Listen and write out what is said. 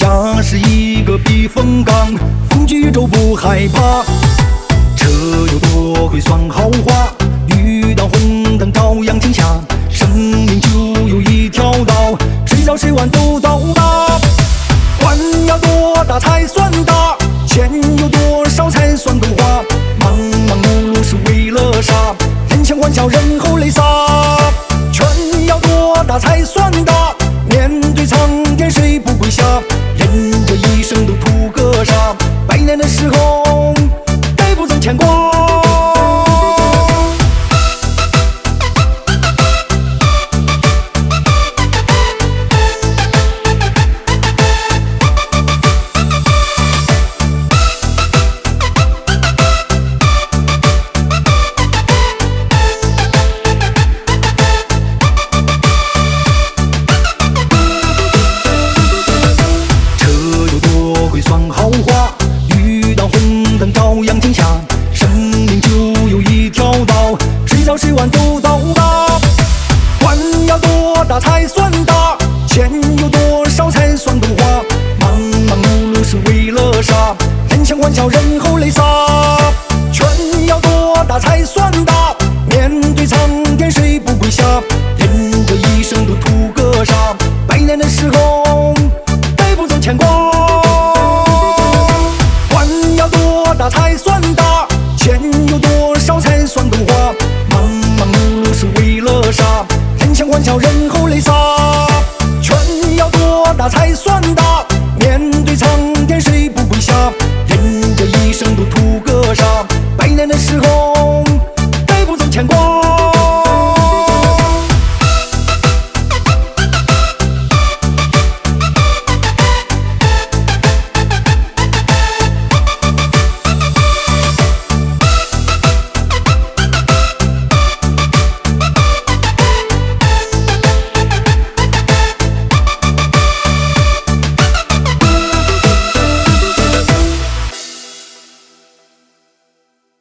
家是一个避风港，风居舟不害怕。车有多贵算豪华，遇到红灯照样停下。生命就有一条道，谁早谁晚都到达。碗要多大才算大？钱有多少才算够花？忙忙碌碌是为了啥？人前欢笑，人后泪洒。权要多大才算大？面对苍天谁不跪下？人这一生都图个啥？百年的时候得不曾牵挂。算豪华，遇到红灯照样停下。生命就有一条道，谁早谁晚都到达。碗要多大才算大？钱有多少才算够花？忙忙碌碌是为了啥？人前欢笑，人后泪洒。权要多大才算大？面对苍天谁不跪下？人这一生都图个啥？百年的时候得不曾牵挂。大才算大，钱有多少才算够花？忙忙碌碌是为了啥？人前欢笑，人